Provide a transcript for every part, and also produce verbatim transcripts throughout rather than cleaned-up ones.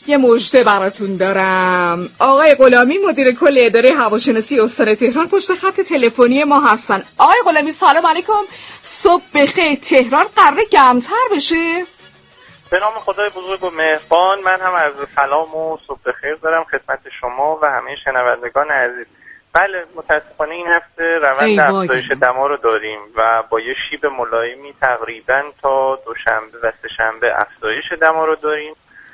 یه مژده براتون دارم. آقای غلامی مدیر کل اداره هواشناسی استان تهران پشت خط تلفنی ما هستن. آقای غلامی سلام علیکم. صبح بخیر. تهران قراره گرمتر بشه؟ به نام خدای بزرگ و مهربان. من هم از سلام و صبح بخیر دارم خدمت شما و همه شنوندگان عزیز. بله متاسفانه این هفته روند افزایش دما رو داریم و با یه شیب ملایمی تقریبا تا دوشنبه و سه‌شنبه افزایش دما رو داریم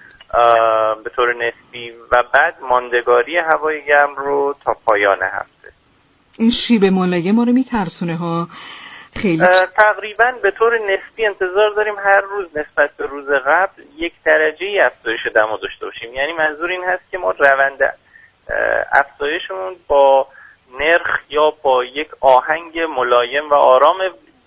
به طور نسبی و بعد ماندگاری هوای گرم رو تا پایان هفته. این شیب ملایم ما رو میترسونه ها خیلی. تقریبا به طور نسبی انتظار داریم هر روز نسبت به روز قبل یک درجه افزایش دما داشته باشیم. یعنی منظور این هست که ما روند افزایشمون با نرخ یا با یک آهنگ ملایم و آرام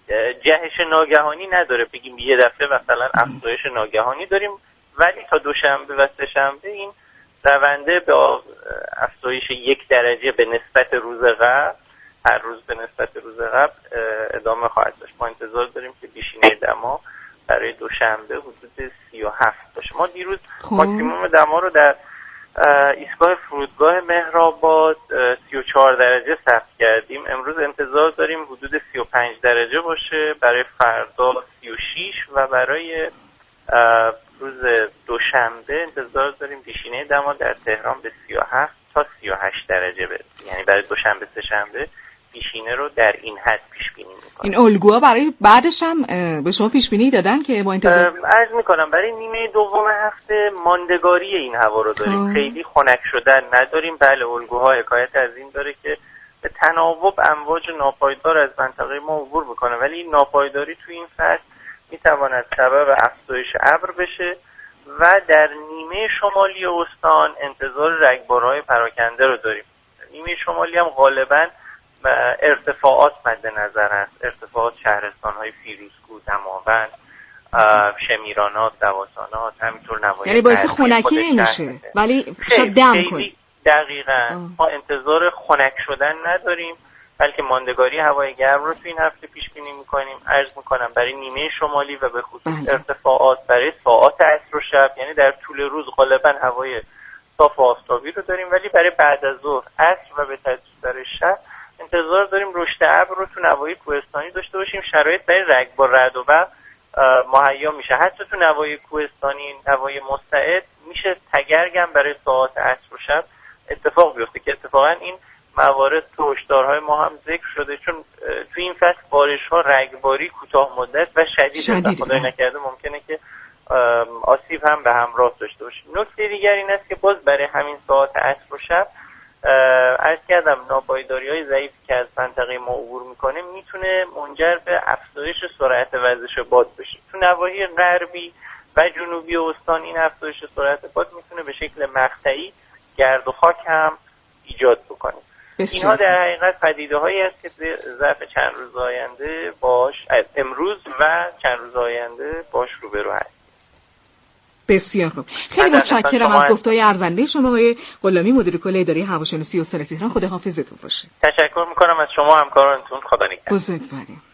جهش ناگهانی نداره، بگیم یه دفعه مثلا افزایش ناگهانی داریم، ولی تا دوشنبه و سه‌شنبه این رونده به افزایش یک درجه به نسبت روز قبل، هر روز به نسبت روز قبل ادامه خواهد داشت. ما انتظار داریم که بیشینه دما برای دوشنبه حدود سی و هفت باشه. ما دیروز ماکسیموم دما رو در ایستگاه فرودگاه مهرآباد سی و چهار درجه ثبت کردیم. امروز انتظار داریم حدود سی و پنج درجه باشه، برای فردا سی و شش و برای روز دوشنبه انتظار داریم بیشینه دما در تهران به سی و هفت تا سی و هشت درجه برسه. یعنی برای دوشنبه سه شنبه بیشینه رو در این حد پیش بینی می‌کنیم. این الگوها برای بعدش هم به شما پیش بینی دادن که با انتظار عرض می‌کنم برای نیمه دوم هفته ماندگاری این هوا رو داریم. خب. خیلی خنک شدن نداریم. بله الگوها حکایت از این داره که به تناوب امواج ناپایدار از منطقه ما عبور می‌کنه، ولی این ناپایداری تو این فصل می‌تواند سبب افزایش ابر بشه و در نیمه شمالی استان انتظار رگبارهای پراکنده رو داریم. نیمه شمالی هم غالباً ارتفاعات مد نظر است. ارتفاعات شهرستان‌های فیروزکوه، دماوند، شمیرانات، دواسانات، همینطور نواحی. یعنی باعث خنکی نمیشه ولی شاید دم کنه. دقیقاً ما انتظار خنک شدن نداریم، بلکه ماندگاری هوای گرم رو تو این هفته پیش بینی می‌کنیم. عرض می‌کنم برای نیمه شمالی و به خصوص بله. ارتفاعات برای ساعات عصر و شب، یعنی در طول روز غالباً هوای صاف و آفتابی رو داریم، ولی برای بعد از ظهر، عصر و به تدریج برای شب انتظار داریم رشد ابر رو تو نواحی کوهستانی داشته باشیم. شرایط برای رگبار رعد و برق مهیا میشه. حتی تو نواحی کوهستانی، نواحی مستعد میشه تگرگم برای ساعات عصر و شب اتفاق بیفته که اتفاقا این موارد تو هشدارهای ما هم ذکر شده، چون تو این فصل بارش‌ها رگباری کوتاه مدت و شدید است. خدای نکرده ممکنه که آسیب هم به همراه داشته باشه. نکته دیگر این است که باز برای همین ساعات عصر و شب عرض کردم ناپایداری‌های ضعیفی که از منطقه ما عبور میکنه میتونه منجر به افزایش سرعت وزش باد بشه. تو نواحی غربی و جنوبی استان این افزایش سرعت باد میتونه به شکل مقطعی گرد و خاک هم ایجاد بکنه. اینها در حقیقت پدیده‌هایی است که ظرف چند روز آینده باش امروز و چند روز آینده باش روبرو هست. بسیار خوب. خیلی متشکرم از گفته‌های ارزنده شما آقای غلامی مدیر کل اداره هواشناسی استان تهران. خداحافظتون باشه. تشکر می‌کنم از شما همکارانتون. خدا نگهدار. بزرگوارید.